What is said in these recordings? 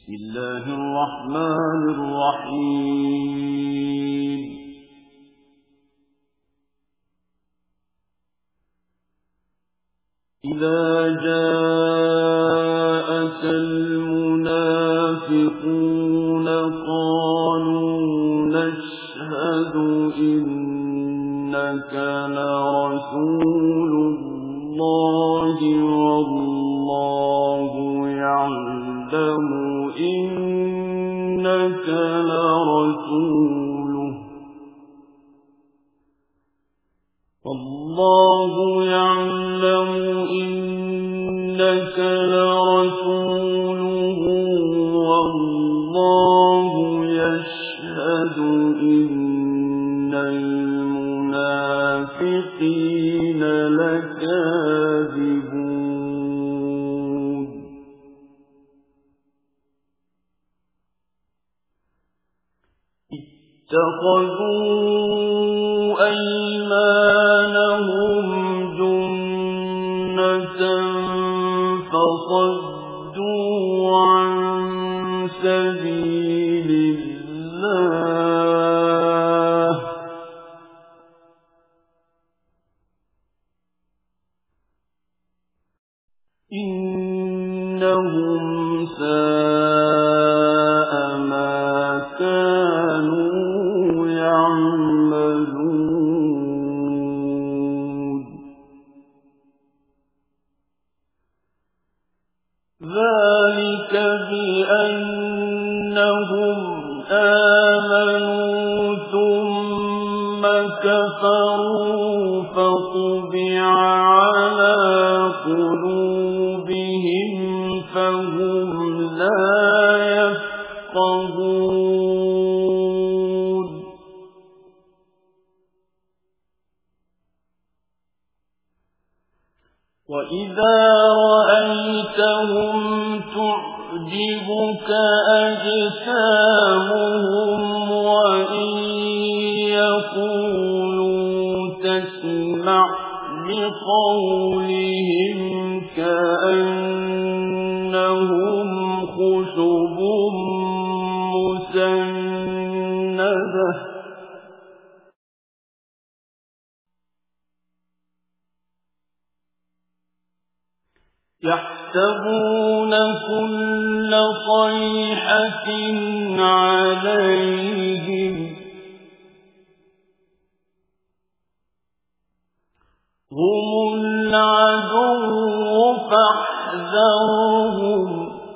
بسم الله الرحمن الرحيم إذا جاءك المنافقون قالوا نشهد إنك لرسول الله والله يعلم إنك لرسوله والله يعلم إنك لرسوله والله يشهد إن المنافقين لكاذبون اتخذوا أيمانهم جنة فصدوا عن سبيل الله إنهم ساء ما كانوا يعملون ذلك بأنهم آمنوا ثم كفروا فطبع على قلوبهم فهم لا يفقهون وإذا رأيتهم تعجبك أجسامهم وإن يقولوا تسمع لقولهم كأنهم خشب مسندة يحسبون كل صيحة عليهم هم العدو فاحذرهم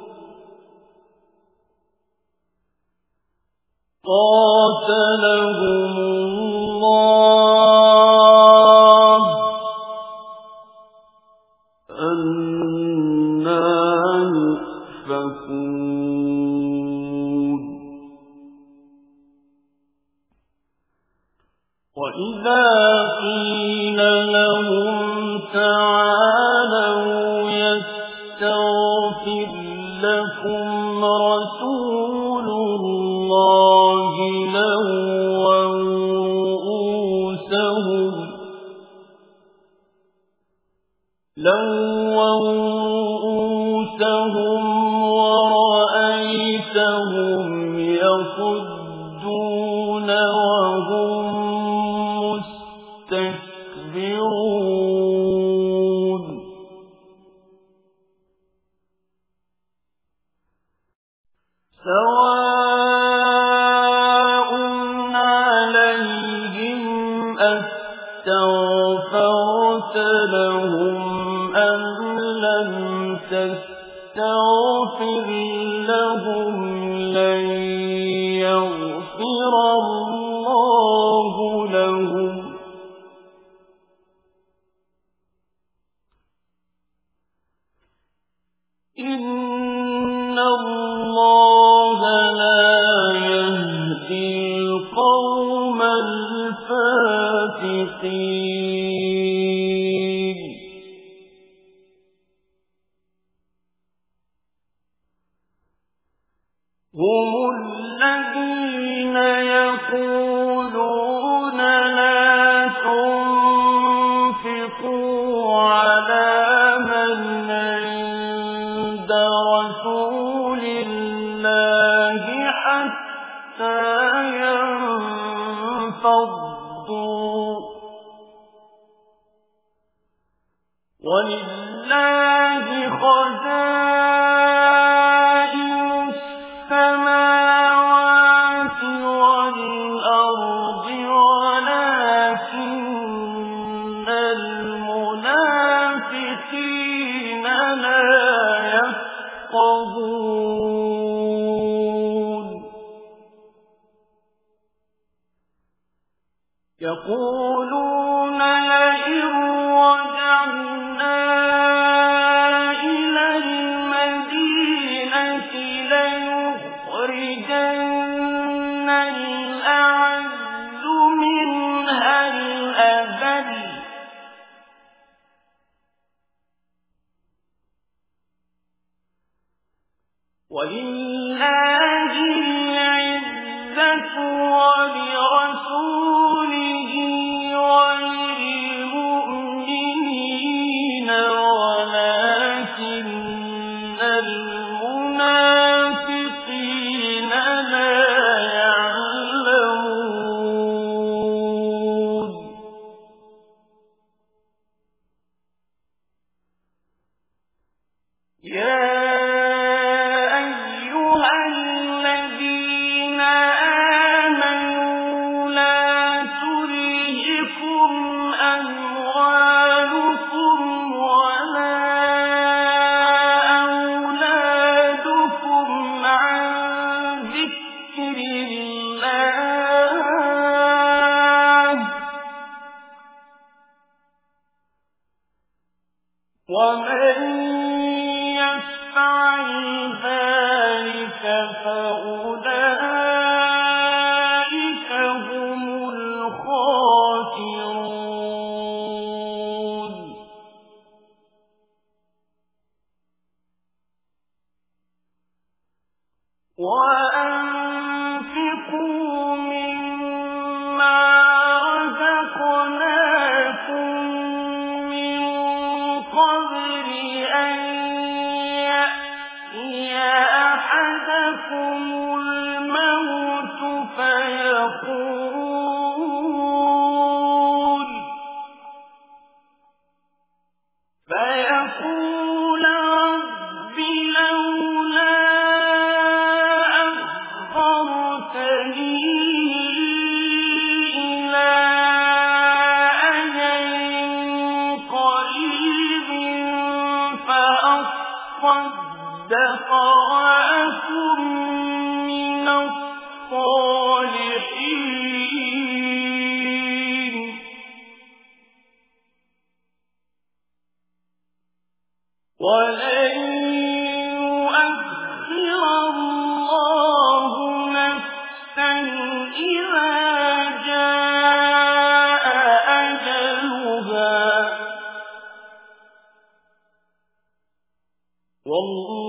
قاتلهم الله أنى يؤفكون وإذا قيل لهم تعالوا يستغفر لكم رسول الله لووا رؤوسهم ورأيتهم يصدون وهم مستكبرون سواء عليهم أستغفرت لهم أم لم تستغفر لهم لن يغفر الله لهم إن الله لا يهدي القوم الفاسقين هم الذين يقولون لا تنفقوا على من عند رسول الله حتى ينفضوا ولله خزائن السماوات والأرض ولكن المنافقين لا يفقهون يقولون لئن رجعنا إلى المدينة ليخرجن الأعز منها الأذل ولله العزة ولرسوله وللمؤمنين ولكن المنافقين لا يعلمون يا أيها الذين آمنوا لا تلهكم أموالكم ولا أولادكم عن ذكر الله ومن يفعل ذلك فأولئك هم الخاسرون وأنفقوا مما رزقناكم من قبل أن يأتي أحدكم الموت فيقول رب لولا أخرتني إلى أجل قريب فأصدق وأكن من الصالحين ولن يؤخر الله نفسا إذا جاء أجلها والله